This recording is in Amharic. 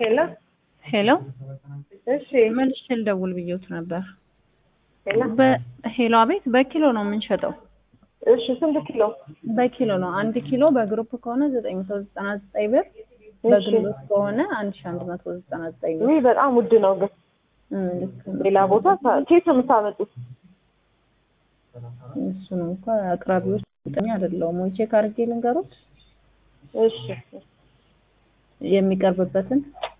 ሄሎ ሄሎ እሺ መልሼ ልደውል ብዬሽ ነበር። ሄሎ ሄሎ አቤት። በኪሎ ነው የምንሸጠው። እሺ ስንት ኪሎ? በኪሎ ነው። 1 ኪሎ በግሩፕ ከሆነ 999 ብር፣ በግሩፕ ከሆነ 1199 ብር። ይህ በጣም ውድ ነው ግን ሌላ ቦታ ኬት የምታመጡት? እሱ ነው እንኳን አቅራቢዎች ጥኛ አይደለም ወይ ቼክ አድርጌ ልንገሩት እሺ የሚቀርብበትን